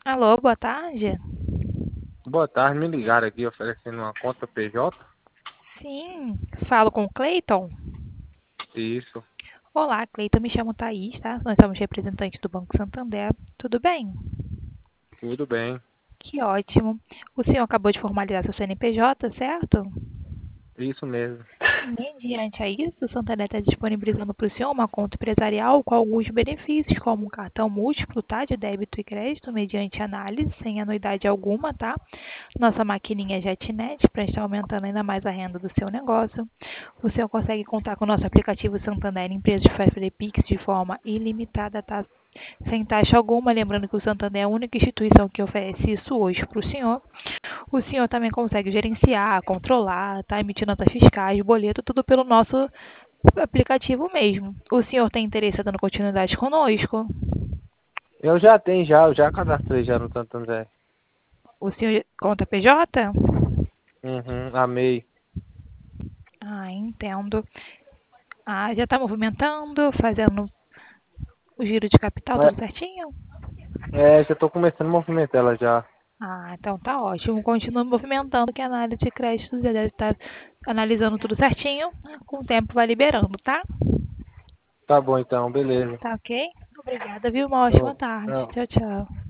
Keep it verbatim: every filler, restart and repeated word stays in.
Alô, boa tarde. Boa tarde, me ligaram aqui oferecendo uma conta P J. Sim, falo com o Cleiton. Isso, Olá, Cleiton, me chamo Thaís, tá? Nós somos representantes do Banco Santander. Tudo bem? tudo bem. Que ótimo. O senhor acabou de formalizar seu C N P J, certo? Isso mesmo. Mediante a isso, o Santander está disponibilizando para o senhor uma conta empresarial com alguns benefícios, como um cartão múltiplo, tá? De débito e crédito, mediante análise, sem anuidade alguma, tá? Nossa maquininha JetNet, para estar aumentando ainda mais a renda do seu negócio. O senhor consegue contar com o nosso aplicativo Santander Empresas de fazer Pix de forma ilimitada, tá? Sem taxa alguma, lembrando que o Santander é a única instituição que oferece isso hoje para o senhor. O senhor também consegue gerenciar, controlar, tá? Emitir notas fiscais, boleto, tudo pelo nosso aplicativo mesmo. O senhor tem interesse em dando continuidade conosco? Eu já tenho já, eu já cadastrei já no Santander. O senhor conta P J? Uhum, amei. Ah, entendo. Ah, já está movimentando, fazendo o giro de capital, É, tudo certinho? é, já tô começando a movimentar ela já. Ah, então tá ótimo. Continua movimentando, que a análise de crédito já deve estar analisando tudo certinho. Com o tempo vai liberando, tá? Tá bom então, beleza. Tá ok? Obrigada, viu? Uma ótima Eu, tarde. eu, Tchau, tchau.